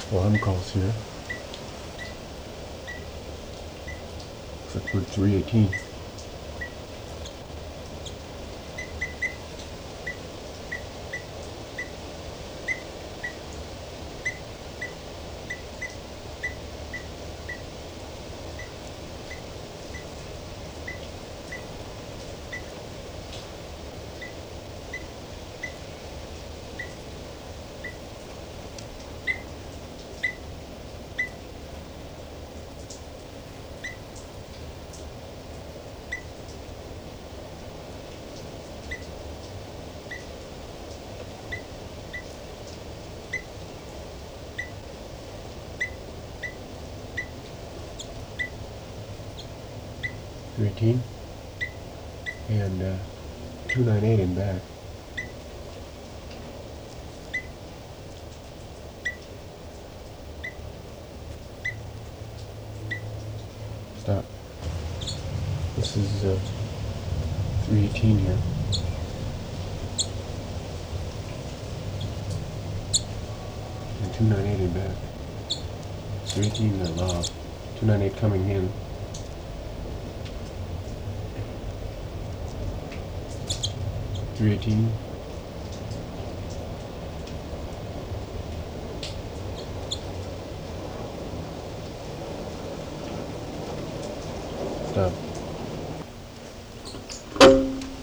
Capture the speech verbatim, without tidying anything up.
Alarm calls here. Looks like we're three eighteen. three eighteen and uh, two ninety-eight in back. Stop. This is uh, three eighteen here. And two ninety-eight in back. three eighteen uh, lob. two ninety-eight coming in. three eighteen. Stop.